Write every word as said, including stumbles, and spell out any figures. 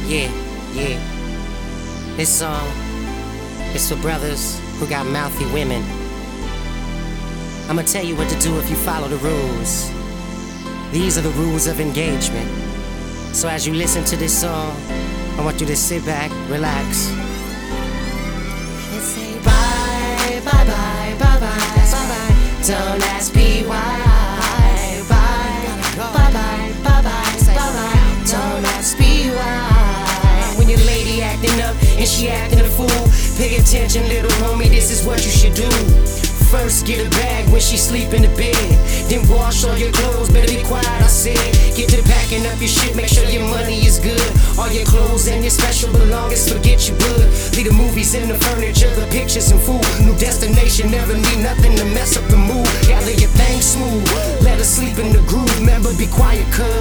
Yeah, yeah. This song is for brothers who got mouthy women. I'ma tell you what to do if you follow the rules. These are the rules of engagement. So as you listen to this song, I want you to sit back, relax, and say bye, bye, bye, bye, bye, bye, bye. Don't ask me why. Bye, bye, bye, bye, bye, bye, bye. Don't ask me why. When your lady acting up and she acting a fool, pay attention, little homie, this is what you should do. First, get a bag when she sleep in the bed. Then wash all your clothes, better be quiet, I said. Get to packing up your shit, make sure your money is good. All your clothes and your special belongings, forget your wood. Leave the movies and the furniture, the pictures and food. New destination, never need nothing to mess up the mood. Gotta your thing smooth, let her sleep in the groove. Remember, be quiet, cuz